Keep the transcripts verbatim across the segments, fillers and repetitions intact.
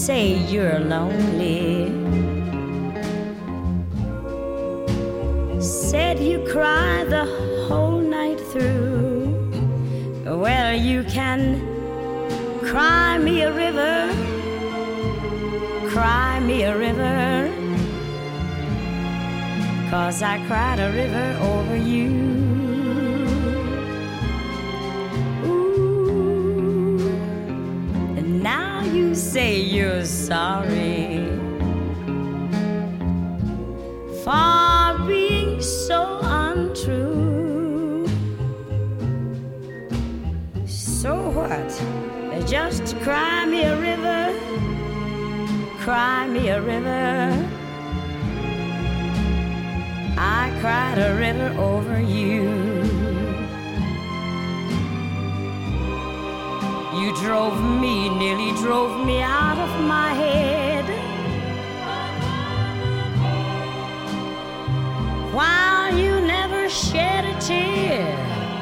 say you're lonely. Said you cry the whole night through. Well, you can cry me a river, cry me a river, 'cause I cried a river over you. Ooh, and now you say you're sorry for being so untrue. So what? Just cry me a river, cry me a river. I cried a river over you. You drove me, nearly drove me out of my head, while you never shed a tear.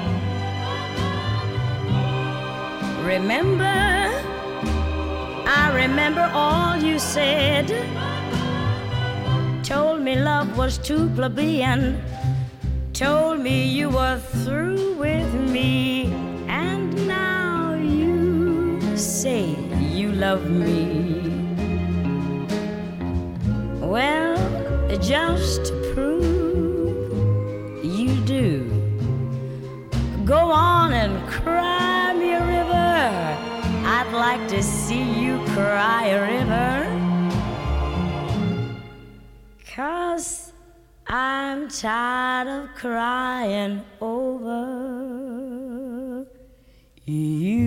Remember, I remember all you said. Told me love was too plebeian. Told me you were through with me. And now you say you love me. Well, just to prove you do, go on and cry me a river. I'd like to see you cry a river, 'cause I'm tired of crying over you.